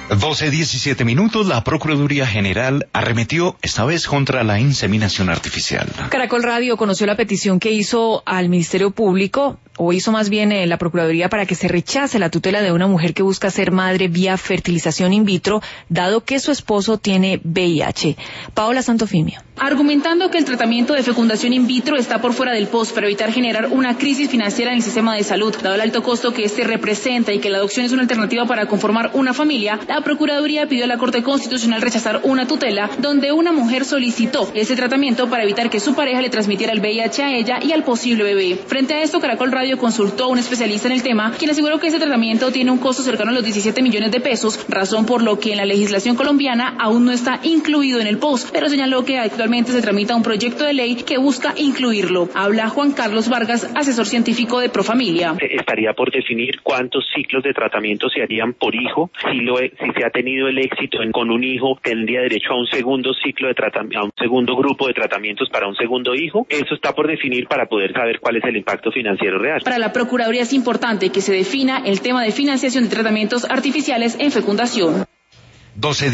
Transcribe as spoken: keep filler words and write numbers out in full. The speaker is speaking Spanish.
doce diecisiete minutos, la Procuraduría General arremetió esta vez contra la inseminación artificial. Caracol Radio conoció la petición que hizo al Ministerio Público, o hizo más bien eh, la Procuraduría, para que se rechace la tutela de una mujer que busca ser madre vía fertilización in vitro, dado que su esposo tiene V I H. Paola Santofimio. Argumentando que el tratamiento de fecundación in vitro está por fuera del P O S para evitar generar una crisis financiera en el sistema de salud, dado el alto costo que este representa y que la adopción es una alternativa para conformar una familia, la Procuraduría pidió a la Corte Constitucional rechazar una tutela donde una mujer solicitó ese tratamiento para evitar que su pareja le transmitiera el V I H a ella y al posible bebé. Frente a esto, Caracol Radio consultó a un especialista en el tema, quien aseguró que ese tratamiento tiene un costo cercano a los diecisiete millones de pesos, razón por lo que en la legislación colombiana aún no está incluido en el P O S, pero señaló que actualmente se tramita un proyecto de ley que busca incluirlo. Habla Juan Carlos Vargas, asesor científico de Profamilia. Estaría por definir cuántos ciclos de tratamiento se harían por hijo. Si, lo, si se ha tenido el éxito en, con un hijo, tendría derecho a un segundo ciclo de tratamiento, a un segundo grupo de tratamientos para un segundo hijo. Eso está por definir para poder saber cuál es el impacto financiero real. Para la Procuraduría es importante que se defina el tema de financiación de tratamientos artificiales en fecundación. doce